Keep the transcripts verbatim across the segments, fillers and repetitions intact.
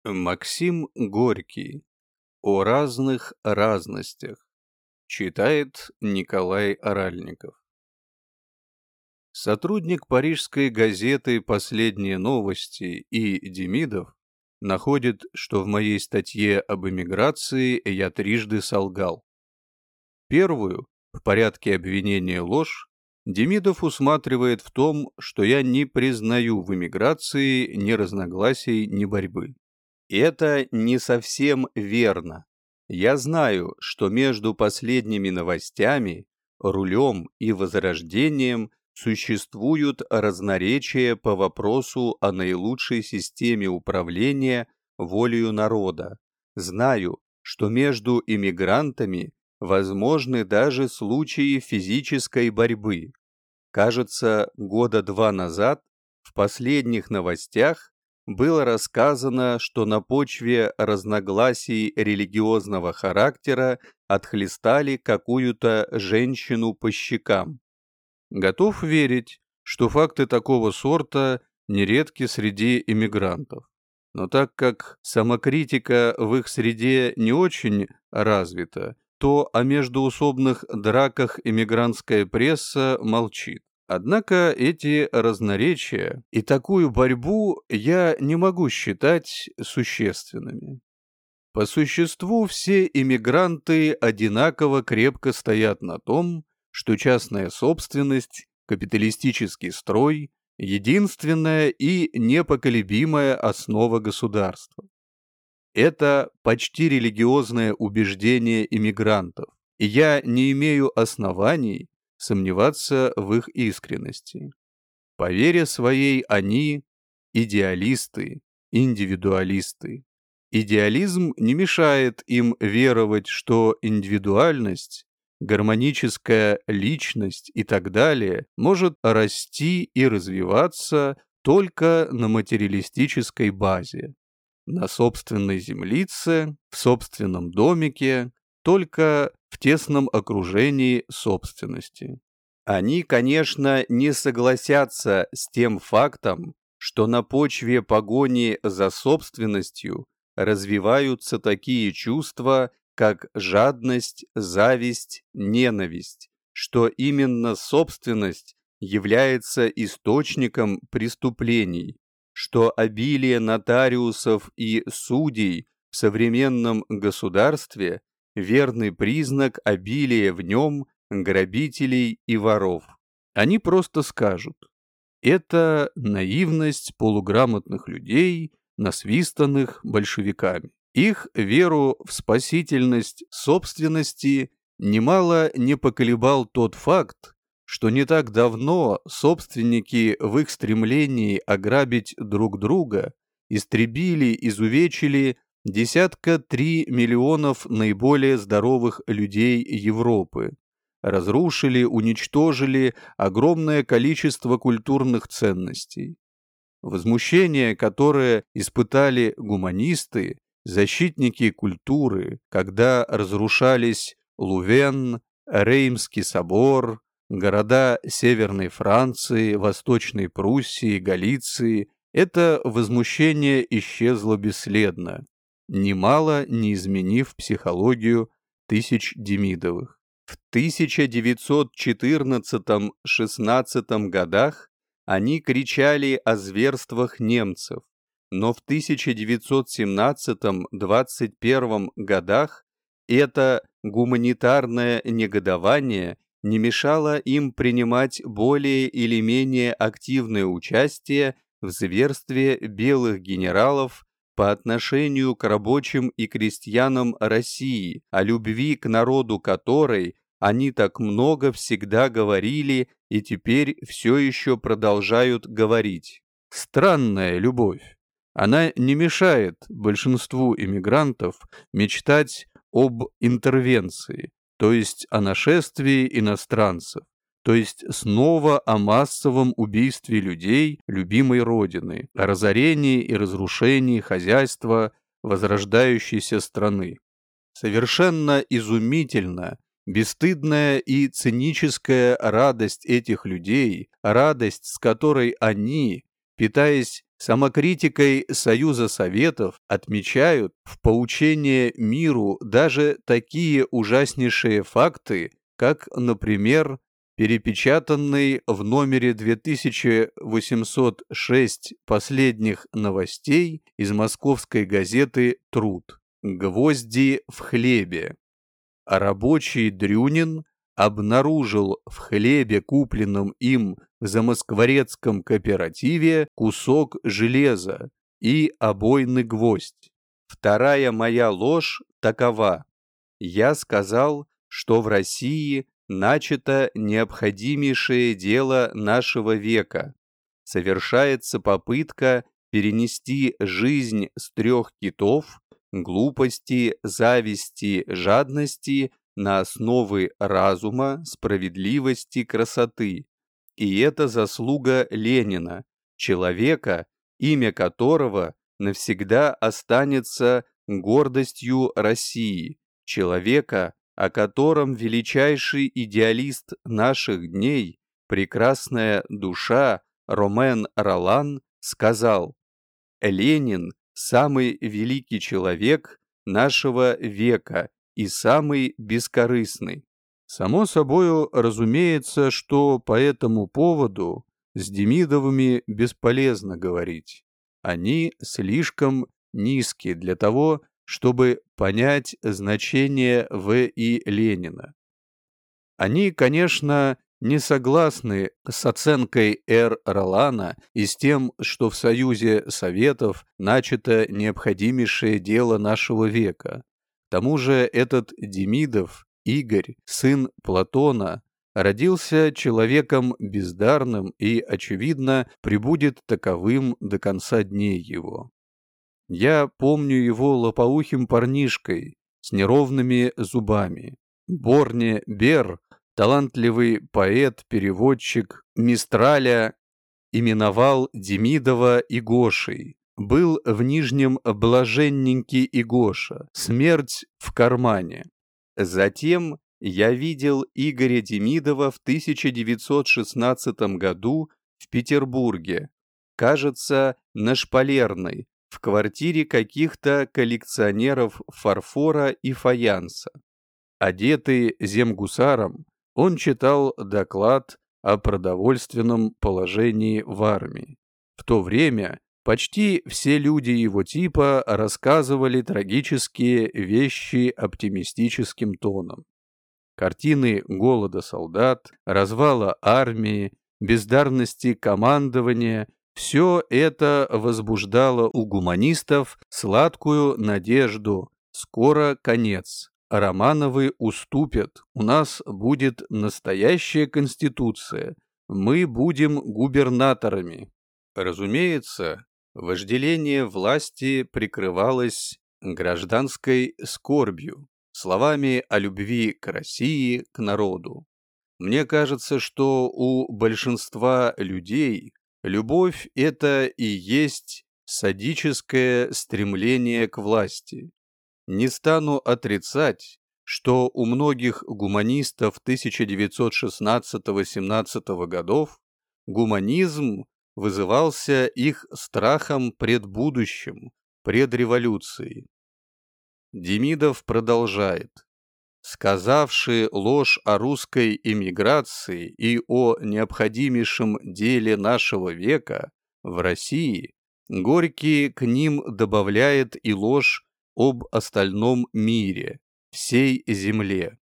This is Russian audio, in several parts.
Максим Горький. О разных разностях. Читает Николай Оральников. Сотрудник парижской газеты «Последние новости» И. Демидов находит, что в моей статье об эмиграции я трижды солгал. Первую, в порядке обвинения ложь, Демидов усматривает в том, что я не признаю в эмиграции ни разногласий, ни борьбы. Это не совсем верно. Я знаю, что между последними новостями, рулем и возрождением существуют разноречия по вопросу о наилучшей системе управления волею народа. Знаю, что между иммигрантами возможны даже случаи физической борьбы. Кажется, года два назад в последних новостях было рассказано, что на почве разногласий религиозного характера отхлестали какую-то женщину по щекам. Готов верить, что факты такого сорта нередки среди иммигрантов. Но так как самокритика в их среде не очень развита, то о междоусобных драках иммигрантская пресса молчит. Однако эти разноречия и такую борьбу я не могу считать существенными. По существу все иммигранты одинаково крепко стоят на том, что частная собственность, капиталистический строй – единственная и непоколебимая основа государства. Это почти религиозное убеждение иммигрантов, и я не имею оснований сомневаться в их искренности. По вере своей они идеалисты, индивидуалисты. Идеализм не мешает им веровать, что индивидуальность, гармоническая личность и так далее может расти и развиваться только на материалистической базе, на собственной землице, в собственном домике, только в тесном окружении собственности. Они, конечно, не согласятся с тем фактом, что на почве погони за собственностью развиваются такие чувства, как жадность, зависть, ненависть, что именно собственность является источником преступлений, что обилие нотариусов и судей в современном государстве – верный признак обилия в нем грабителей и воров. Они просто скажут: это наивность полуграмотных людей, насвистанных большевиками. Их веру в спасительность собственности немало не поколебал тот факт, что не так давно собственники в их стремлении ограбить друг друга истребили, изувечили десятка три миллионов наиболее здоровых людей Европы, разрушили, уничтожили огромное количество культурных ценностей. Возмущение, которое испытали гуманисты, защитники культуры, когда разрушались Лувен, Реймский собор, города Северной Франции, Восточной Пруссии, Галиции, это возмущение исчезло бесследно, немало не изменив психологию тысяч Демидовых. В тысяча девятьсот четырнадцатом-шестнадцатом годах они кричали о зверствах немцев, но в тысяча девятьсот семнадцатом-двадцать первом годах это гуманитарное негодование не мешало им принимать более или менее активное участие в зверстве белых генералов по отношению к рабочим и крестьянам России, о любви к народу которой они так много всегда говорили и теперь все еще продолжают говорить. Странная любовь. Она не мешает большинству иммигрантов мечтать об интервенции, то есть о нашествии иностранцев, то есть снова о массовом убийстве людей любимой Родины, о разорении и разрушении хозяйства возрождающейся страны. Совершенно изумительно, бесстыдная и циническая радость этих людей, радость, с которой они, питаясь Самокритикой Союза Советов отмечают в поучение миру даже такие ужаснейшие факты, как, например, перепечатанный в номере две тысячи восемьсот шесть последних новостей из московской газеты «Труд» «Гвозди в хлебе». А рабочий Дрюнин обнаружил в хлебе, купленном им в замоскворецком кооперативе, кусок железа и обойный гвоздь. Вторая моя ложь такова. Я сказал, что в России начато необходимейшее дело нашего века. Совершается попытка перенести жизнь с трех китов – глупости, зависти, жадности – на основы разума, справедливости, красоты. И это заслуга Ленина, человека, имя которого навсегда останется гордостью России, человека, о котором величайший идеалист наших дней, прекрасная душа Ромен Ролан сказал: «Ленин – самый великий человек нашего века и самый бескорыстный». Само собою разумеется, что по этому поводу с Демидовыми бесполезно говорить. Они слишком низки для того, чтобы понять значение В. И. Ленина. Они, конечно, не согласны с оценкой Р. Ролана и с тем, что в Союзе Советов начато необходимейшее дело нашего века. К тому же этот Демидов, Игорь, сын Платона, родился человеком бездарным и, очевидно, пребудет таковым до конца дней его. Я помню его лопоухим парнишкой с неровными зубами. Борне Бер, талантливый поэт, переводчик Мистраля, именовал Демидова Игошей. Был в Нижнем блаженненький Игоша, смерть в кармане. Затем я видел Игоря Демидова в тысяча девятьсот шестнадцатом году в Петербурге, кажется, на Шпалерной, в квартире каких-то коллекционеров фарфора и фаянса. Одетый земгусаром, он читал доклад о продовольственном положении в армии. В то время почти все люди его типа рассказывали трагические вещи оптимистическим тоном. Картины голода солдат, развала армии, бездарности командования – все это возбуждало у гуманистов сладкую надежду. Скоро конец. Романовы уступят. У нас будет настоящая конституция. Мы будем губернаторами. Разумеется, вожделение власти прикрывалось гражданской скорбью, словами о любви к России, к народу. Мне кажется, что у большинства людей любовь – это и есть садическое стремление к власти. Не стану отрицать, что у многих гуманистов тысяча девятьсот шестнадцатого-семнадцатого годов гуманизм вызывался их страхом пред будущим, пред революцией. Демидов продолжает. Сказавши ложь о русской эмиграции и о необходимейшем деле нашего века в России, Горький к ним добавляет и ложь об остальном мире, всей земле.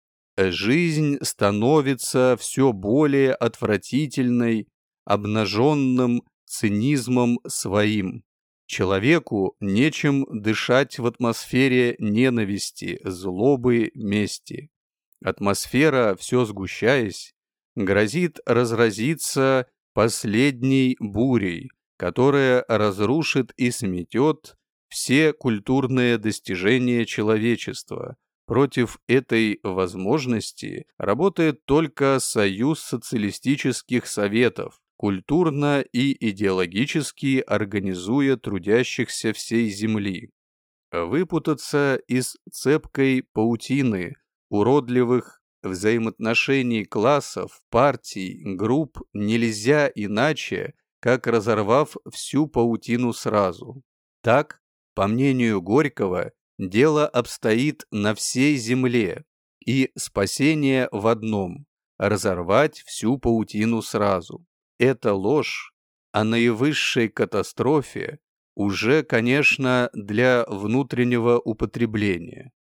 Жизнь становится все более отвратительной, обнаженным цинизмом своим. Человеку нечем дышать в атмосфере ненависти, злобы, мести. Атмосфера, все сгущаясь, грозит разразиться последней бурей, которая разрушит и сметет все культурные достижения человечества. Против этой возможности работает только Союз социалистических советов, культурно и идеологически организуя трудящихся всей земли. Выпутаться из цепкой паутины уродливых взаимоотношений классов, партий, групп нельзя иначе, как разорвав всю паутину сразу. Так, по мнению Горького, дело обстоит на всей земле, и спасение в одном – разорвать всю паутину сразу. Это ложь о наивысшей катастрофе уже, конечно, для внутреннего употребления.